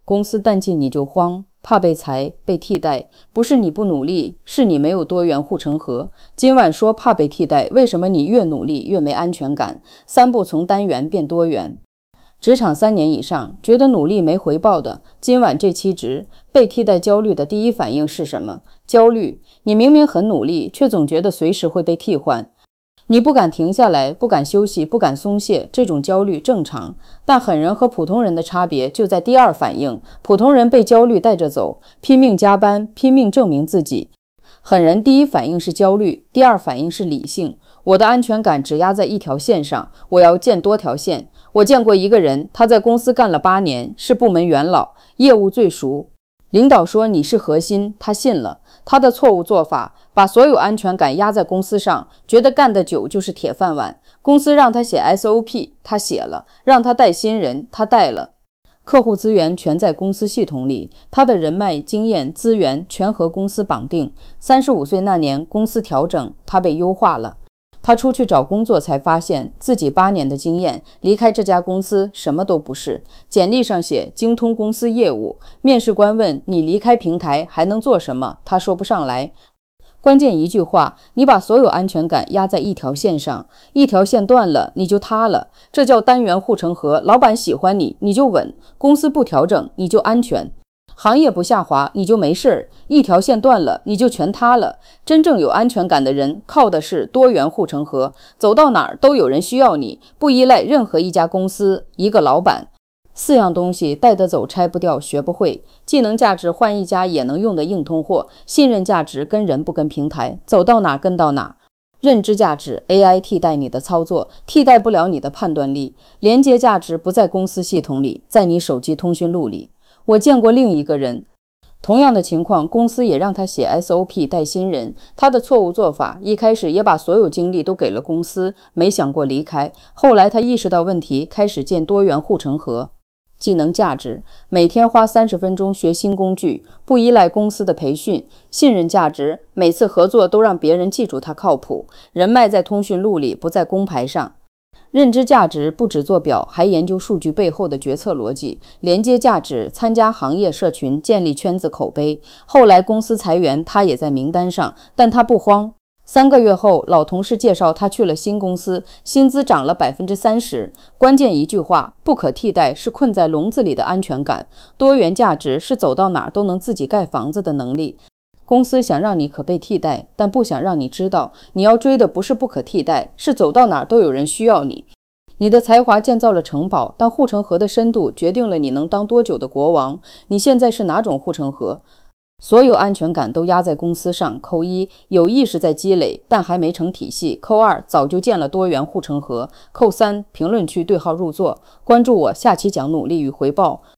公司淡季你就慌，怕被裁、被替代，不是你不努力，是你没有多元护城河。今晚说怕被替代，为什么你越努力越没安全感？三步从单元变多元。职场3年以上，觉得努力没回报的，今晚这期被替代焦虑的第一反应是什么？焦虑。你明明很努力，却总觉得随时会被替换。你不敢停下来，不敢休息，不敢松懈，这种焦虑正常。但狠人和普通人的差别就在第二反应，普通人被焦虑带着走，拼命加班，拼命证明自己。狠人第一反应是焦虑，第二反应是理性。我的安全感只压在一条线上，我要建多条线。我见过一个人，他在公司干了8年，是部门元老，业务最熟。领导说你是核心，他信了。他的错误做法，把所有安全感压在公司上，觉得干得久就是铁饭碗。公司让他写 SOP， 他写了；让他带新人，他带了。客户资源全在公司系统里，他的人脉、经验、资源全和公司绑定。35岁那年，公司调整，他被优化了。他出去找工作才发现自己8年的经验，离开这家公司什么都不是。简历上写精通公司业务，面试官问你离开平台还能做什么，他说不上来。关键一句话，你把所有安全感压在一条线上，一条线断了你就塌了，这叫单元护城河。老板喜欢你，你就稳；公司不调整，你就安全；行业不下滑，你就没事。一条线断了，你就全塌了。真正有安全感的人，靠的是多元护城河，走到哪儿都有人需要你，不依赖任何一家公司、一个老板。4样东西带得走，拆不掉，学不会。技能价值换一家也能用的硬通货，信任价值跟人不跟平台，走到哪跟到哪。认知价值 AI 替代你的操作，替代不了你的判断力。连接价值不在公司系统里，在你手机通讯录里。我见过另一个人，同样的情况，公司也让他写 SOP 带新人，他的错误做法，一开始也把所有精力都给了公司，没想过离开。后来他意识到问题，开始建多元护城河。技能价值，每天花30分钟学新工具，不依赖公司的培训。信任价值，每次合作都让别人记住他靠谱。人脉在通讯录里，不在工牌上。认知价值，不只做表，还研究数据背后的决策逻辑。连接价值，参加行业社群，建立圈子口碑。后来公司裁员，他也在名单上，但他不慌。3个月后，老同事介绍他去了新公司，薪资涨了30%。关键一句话，不可替代是困在笼子里的安全感，多元价值是走到哪都能自己盖房子的能力。公司想让你可被替代，但不想让你知道，你要追的不是不可替代，是走到哪都有人需要你。你的才华建造了城堡，但护城河的深度决定了你能当多久的国王。你现在是哪种护城河？所有安全感都压在公司上。扣1，有意识在积累，但还没成体系。扣2，早就建了多元护城河。扣3，评论区对号入座。关注我，下期讲努力与回报。